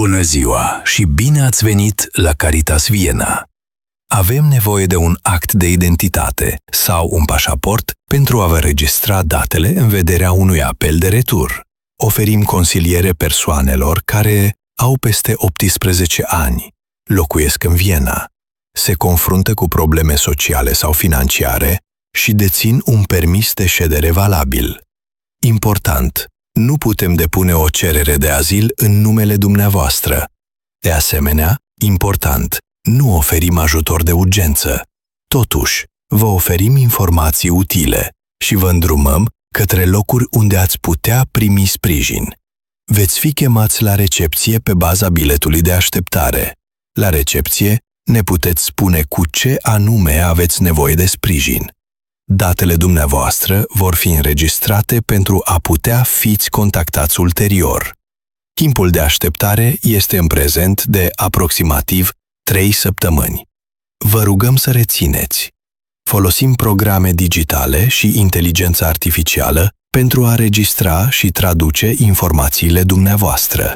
Bună ziua și bine ați venit la Caritas Viena! Avem nevoie de un act de identitate sau un pașaport pentru a vă registra datele în vederea unui apel de retur. Oferim consiliere persoanelor care au peste 18 ani, locuiesc în Viena, se confruntă cu probleme sociale sau financiare și dețin un permis de ședere valabil. Important! Nu putem depune o cerere de azil în numele dumneavoastră. De asemenea, important, nu oferim ajutor de urgență. Totuși, vă oferim informații utile și vă îndrumăm către locuri unde ați putea primi sprijin. Veți fi chemați la recepție pe baza biletului de așteptare. La recepție ne puteți spune cu ce anume aveți nevoie de sprijin. Datele dumneavoastră vor fi înregistrate pentru a putea fiți contactați ulterior. Timpul de așteptare este în prezent de aproximativ 3 săptămâni. Vă rugăm să rețineți. Folosim programe digitale și inteligența artificială pentru a registra și traduce informațiile dumneavoastră.